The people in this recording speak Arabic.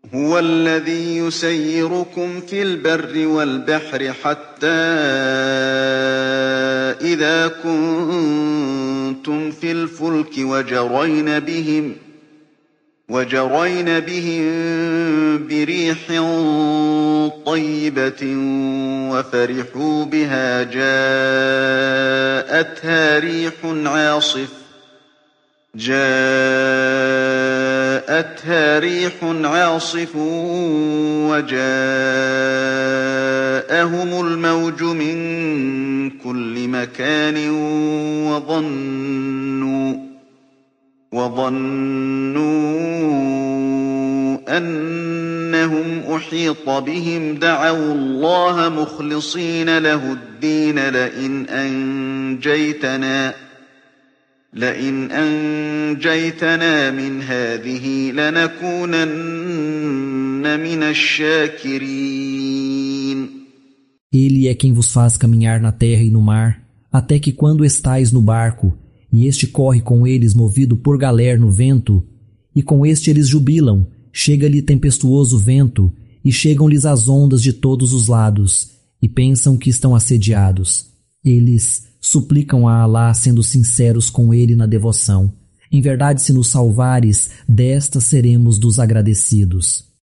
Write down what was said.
هُوَ الَّذِي يُسَيِّرُكُمْ فِي الْبَرِّ وَالْبَحْرِ حَتَّىٰ إِذَا كُنتُمْ فِي الْفُلْكِ وَجَرَيْنَ بِهِم بِرِيحٍ طَيِّبَةٍ وَفَرِحُوا بِهَا جاءتها ريح عاصف وجاءهم الموج من كل مكان وظنوا أنهم أحيط بهم دعوا الله مخلصين له الدين لئن أنجيتنا من هذه لنكونن من الشاكرين. Ele é quem vos faz caminhar na terra e no mar, até que quando estais no barco, e este corre com eles movido por galer no vento, e com este eles jubilam, chega-lhe tempestuoso vento, e chegam-lhes as ondas de todos os lados, e pensam que estão assediados. Eles suplicam a Alá sendo sinceros com ele na devoção. Em verdade, se nos salvares, desta seremos dos agradecidos.